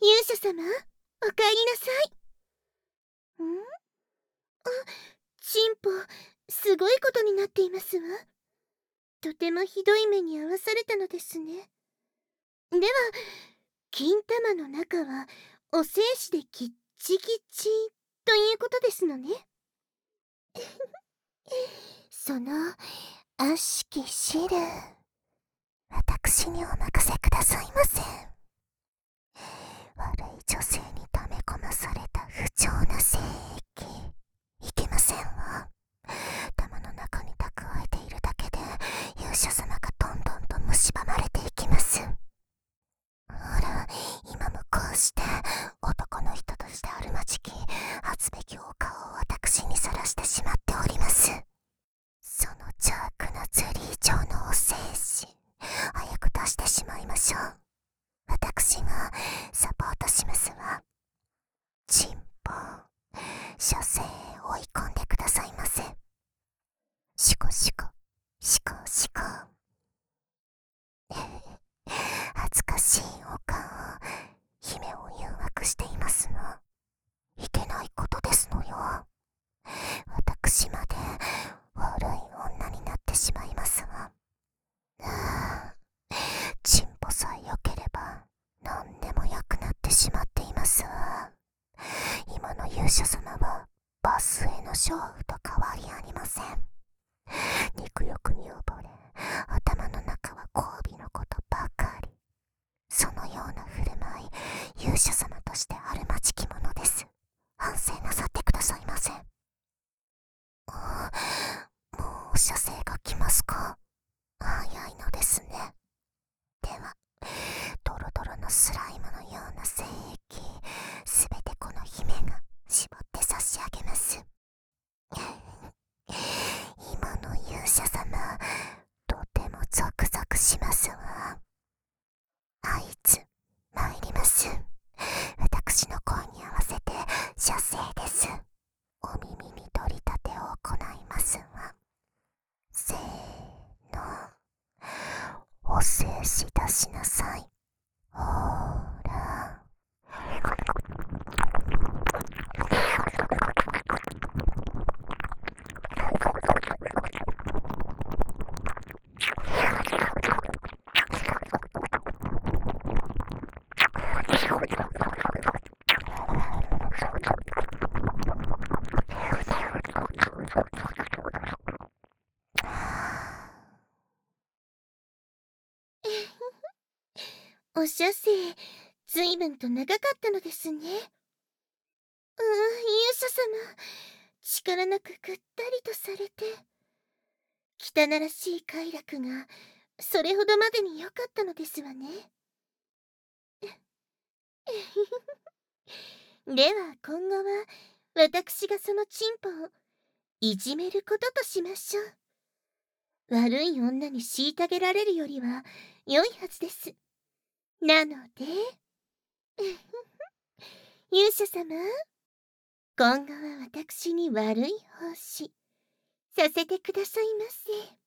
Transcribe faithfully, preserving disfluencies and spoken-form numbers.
勇者様、おかえりなさい。んあ、チンポ、すごいことになっていますわ。とてもひどい目に遭わされたのですね。では、金玉の中はお精子できっちきちということですのね。その悪しき汁、私にお任せくださいませ。悪い女性に溜め込まされた不調な精液、いけませんわ。玉の中に蓄えているだけで勇者様がどんどんと蝕まれていきます。ほら、今もこうして男の人としてあるまじき恥ずべきお顔を私にさらしてしまっております。その邪悪なゼリー状のお精子、早く出してしまいましょう。私がサポートしますわ。チンポ、射精へ追い込んでくださいませ。シコシコ、シコシコ。恥ずかしいお顔、姫を誘惑していますの。いけないことですのよ。私まで悪い女になってしまいますわ。ああ、チンポさえ良ければ何でも良くなってしまっていますわ。今の勇者様はバスへの娼婦と変わりありません。肉欲に溺れ、頭の中は交尾のことばかり。そのような振る舞い、勇者様としてあるまじきものです。反省なさってくださいませ。あ、もう射精が来ますか？早いのですね。では、ドロドロのスライムのような精液、すべてこの姫が絞って差し上げます。今の勇者様、とてもゾクゾクしますわ。あいつ、参ります。私の声に合わせて射精です。お耳に取り立てを行いますわ。せーの。お精子出しなさい。ほーら。お射精、ずいぶんと長かったのですね。うーん、勇者様、力なくぐったりとされて、汚らしい快楽がそれほどまでに良かったのですわね。では今後は私がそのチンポをいじめることとしましょう。悪い女に虐げられるよりは良いはずです。なので勇者様、今後は私に悪い奉仕させてくださいませ。